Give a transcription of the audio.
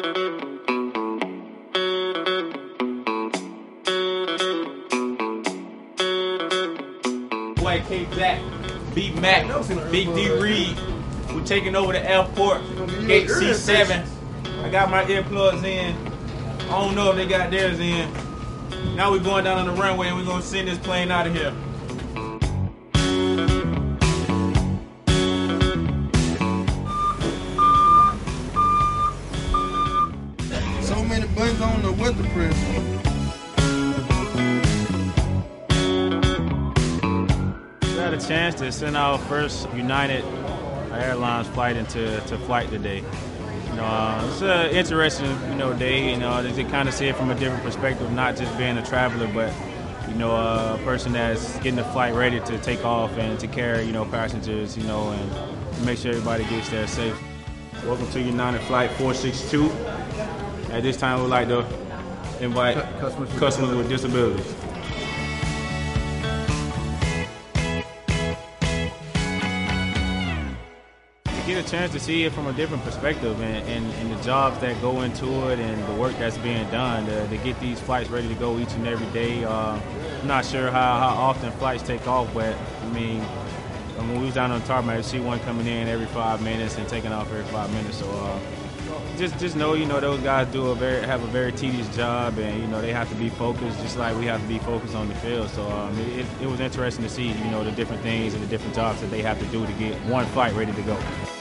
White K Black, B Mac, Big D Reed. We're taking over the airport, gate C7. I got my earplugs in. I don't know if they got theirs in. Now we're going down on the runway and we're gonna send this plane out of here. So many buttons on the weather press. We had a chance to send our first United Airlines flight into flight today. It's an interesting, day. To kind of see it from a different perspective, not just being a traveler, but a person that's getting the flight ready to take off and to carry, passengers, and make sure everybody gets there safe. Welcome to United Flight 462. At this time, we'd like to invite customers with disabilities. Get a chance to see it from a different perspective and the jobs that go into it and the work that's being done to get these flights ready to go each and every day. I'm not sure how often flights take off, but when we was down on the tarmac, I see one coming in every 5 minutes and taking off every 5 minutes. So just know, those guys have a very tedious job, and they have to be focused just like we have to be focused on the field. So it was interesting to see, the different things and the different jobs that they have to do to get one flight ready to go.